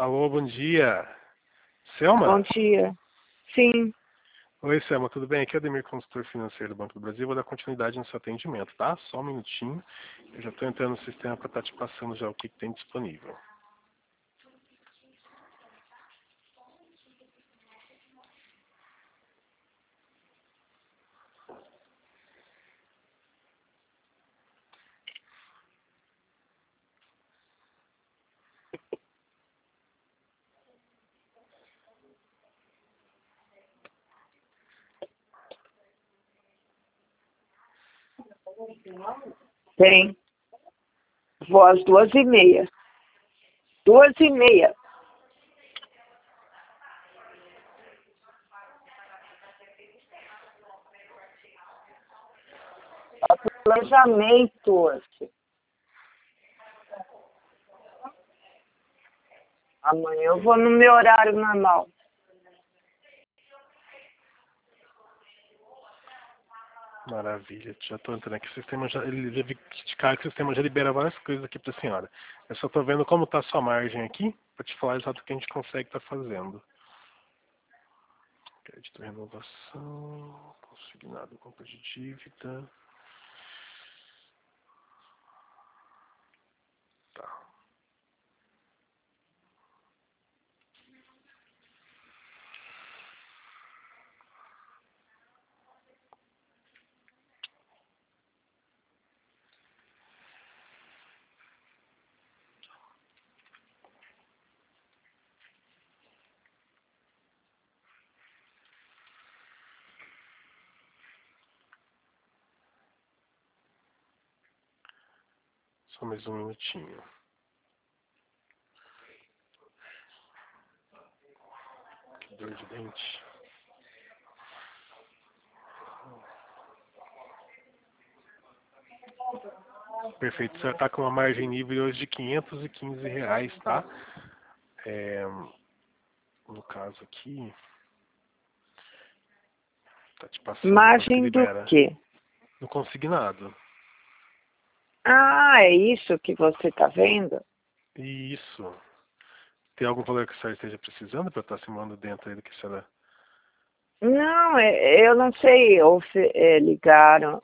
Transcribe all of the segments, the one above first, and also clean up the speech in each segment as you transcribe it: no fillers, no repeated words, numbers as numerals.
Alô, bom dia. Selma? Bom dia. Sim, Oi, Selma, tudo bem? Aqui é o Ademir, consultor financeiro do Banco do Brasil. Vou dar continuidade no seu atendimento, tá? Só um minutinho. Eu já estou entrando no sistema para estar te passando já o que tem disponível. tem. Vou às 2h30. 2h30. Planejamento hoje. Amanhã eu vou no meu horário normal. Maravilha, já estou entrando aqui. O sistema já, ele deve indicar que o sistema já libera várias coisas aqui para a senhora. Eu só estou vendo como está a sua margem aqui, para te falar exato o que a gente consegue estar fazendo. Crédito, renovação, consignado, compra de dívida. Tá. Só mais um minutinho. Que dor de dente. Perfeito, você está com uma margem livre hoje de R$ 515, tá? No caso aqui, tá te passando quanto que Margem do libera. quê? No consignado. Ah, é isso que você está vendo? Isso. Tem algum valor que a senhora esteja precisando para estar se mandando dentro aí do que a senhora... Não, eu não sei. Ou ligaram.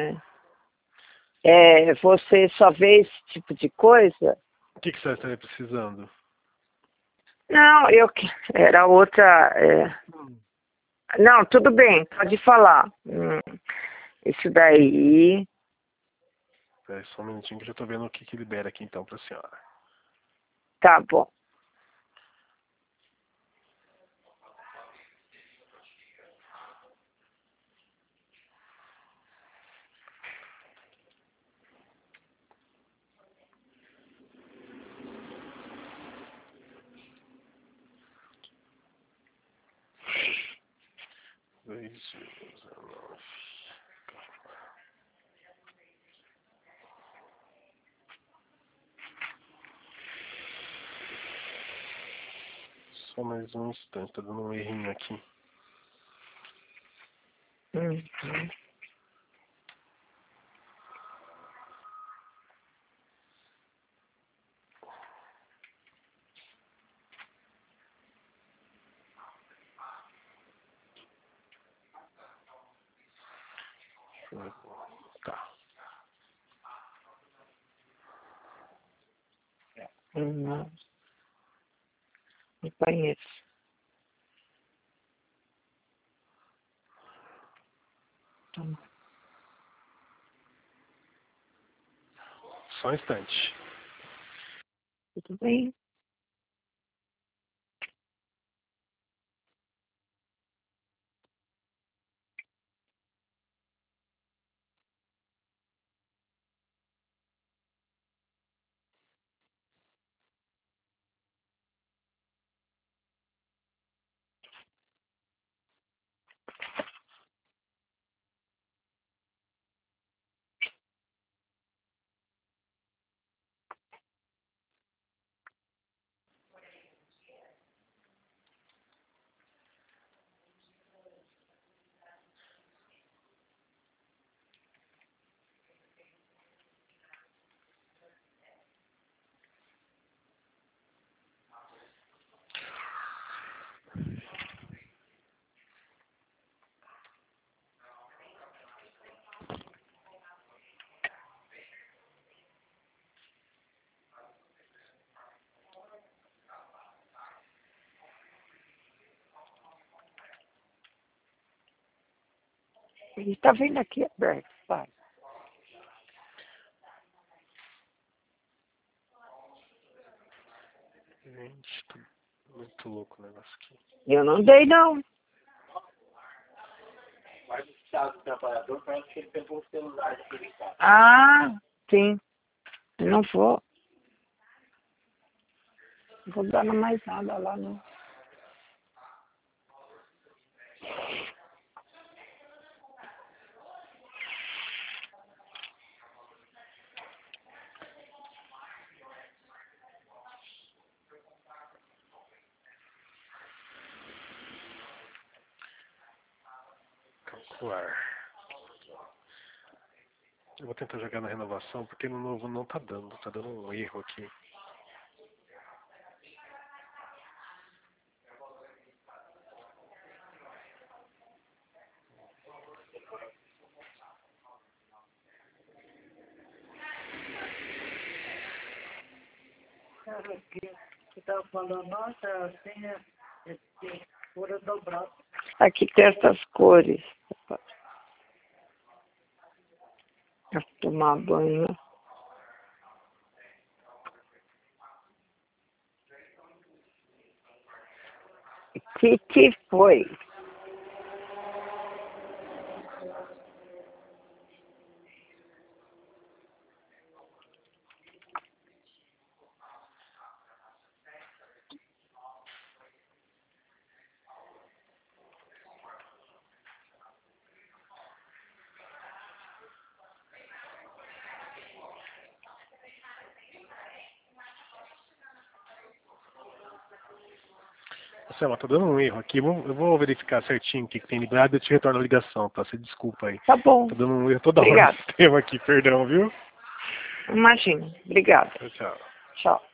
Você só vê esse tipo de coisa? O que a senhora estaria precisando? Não, era outra. Não, tudo bem, pode falar. Isso daí. É só um minutinho que eu já estou vendo o que libera aqui então para a senhora. Tá bom. Só mais um instante, tá dando um errinho aqui. Uhum. Tá. Não conheço. Só um instante. Tudo bem? Ele tá vindo aqui aberto, pai. Gente, tá muito louco o negócio aqui. Eu não dei, não. Mas o estado do trabalhador parece que ele pegou o celular daquele cara. Ah, sim. Eu não vou. Não vou dar mais nada lá, não. Calcular. Eu vou tentar jogar na renovação, porque no novo não tá dando um erro aqui. Você estava falando, nossa, tem cor dobrada. Aqui tem essas cores. Pra tomar banho. Que foi? Marcelo, tá dando um erro aqui. Eu vou verificar certinho o que tem liberado e eu te retorno a ligação, tá? Você desculpa aí. Tá bom. Tá dando um erro toda hora Obrigada. no sistema aqui, perdão, viu? Imagina. Obrigada. Tchau. Tchau.